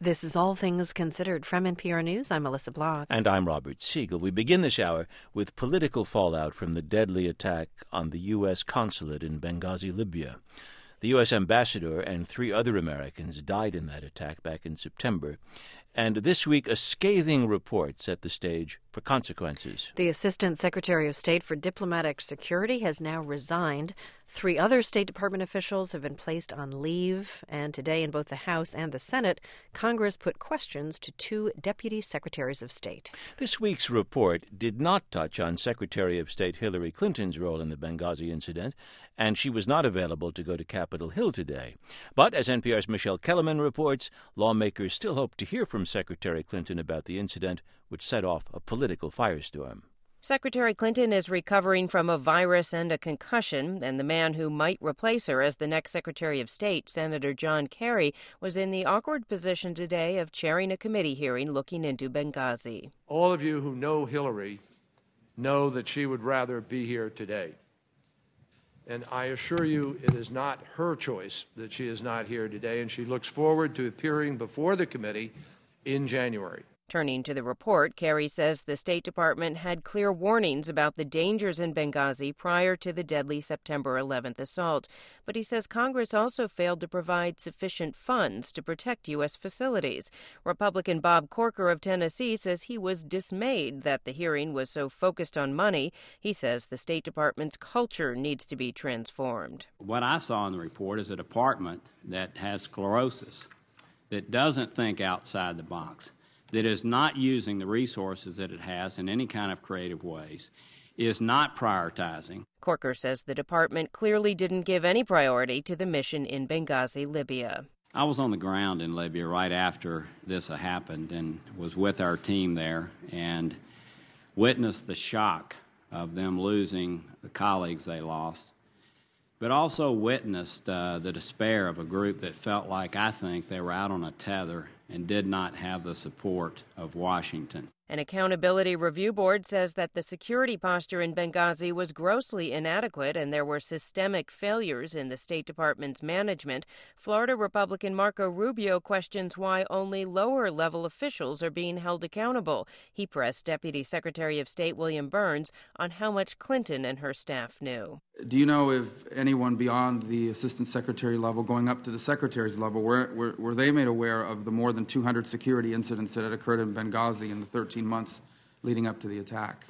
This is All Things Considered from NPR News. I'm Melissa Block. And I'm Robert Siegel. We begin this hour with political fallout from the deadly attack on the U.S. consulate in Benghazi, Libya. The U.S. ambassador and 3 other Americans died in that attack back in September. And this week, a scathing report set the stage for consequences. The Assistant Secretary of State for Diplomatic Security has now resigned. 3 other State Department officials have been placed on leave. And today, in both the House and the Senate, Congress put questions to 2 Deputy Secretaries of State. This week's report did not touch on Secretary of State Hillary Clinton's role in the Benghazi incident, and she was not available to go to Capitol Hill today. But as NPR's Michelle Kellerman reports, lawmakers still hope to hear from Secretary Clinton about the incident, which set off a political firestorm. Secretary Clinton is recovering from a virus and a concussion, and the man who might replace her as the next Secretary of State, Senator John Kerry, was in the awkward position today of chairing a committee hearing looking into Benghazi. All of you who know Hillary know that she would rather be here today. And I assure you it is not her choice that she is not here today, and she looks forward to appearing before the committee in January. Turning to the report, Kerry says the State Department had clear warnings about the dangers in Benghazi prior to the deadly September 11th assault. But he says Congress also failed to provide sufficient funds to protect U.S. facilities. Republican Bob Corker of Tennessee says he was dismayed that the hearing was so focused on money. He says the State Department's culture needs to be transformed. What I saw in the report is a department that has sclerosis, that doesn't think outside the box, that is not using the resources that it has in any kind of creative ways, is not prioritizing. Corker says the department clearly didn't give any priority to the mission in Benghazi, Libya. I was on the ground in Libya right after this happened and was with our team there and witnessed the shock of them losing the colleagues they lost, but also witnessed the despair of a group that felt like, I think, they were out on a tether and did not have the support of Washington. An accountability review board says that the security posture in Benghazi was grossly inadequate and there were systemic failures in the State Department's management. Florida Republican Marco Rubio questions why only lower-level officials are being held accountable. He pressed Deputy Secretary of State William Burns on how much Clinton and her staff knew. Do you know if anyone beyond the assistant secretary level going up to the secretary's level, were they made aware of the more than 200 security incidents that had occurred in Benghazi in the 13 months leading up to the attack?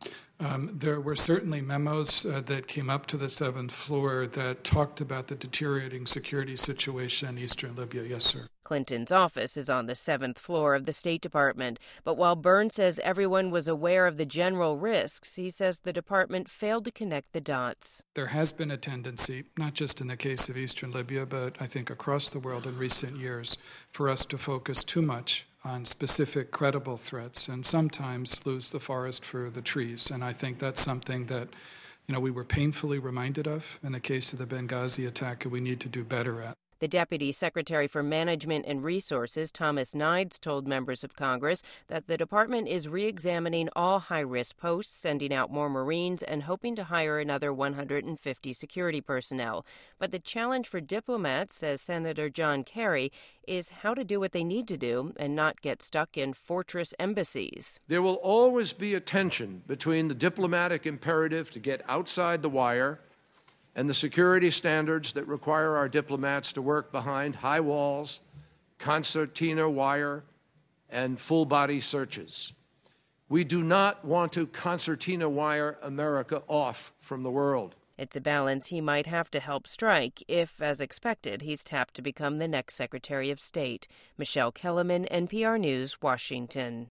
There were certainly memos that came up to the 7th floor that talked about the deteriorating security situation in eastern Libya. Yes, sir. Clinton's office is on the 7th floor of the State Department. But while Burns says everyone was aware of the general risks, he says the department failed to connect the dots. There has been a tendency, not just in the case of eastern Libya, but I think across the world in recent years, for us to focus too much on specific credible threats and sometimes lose the forest for the trees. And I think that's something that, we were painfully reminded of in the case of the Benghazi attack, and we need to do better at. The Deputy Secretary for Management and Resources, Thomas Nides, told members of Congress that the department is re-examining all high-risk posts, sending out more Marines, and hoping to hire another 150 security personnel. But the challenge for diplomats, says Senator John Kerry, is how to do what they need to do and not get stuck in fortress embassies. There will always be a tension between the diplomatic imperative to get outside the wire and the security standards that require our diplomats to work behind high walls, concertina wire, and full-body searches. We do not want to concertina wire America off from the world. It's a balance he might have to help strike if, as expected, he's tapped to become the next Secretary of State. Michelle Kellerman, NPR News, Washington.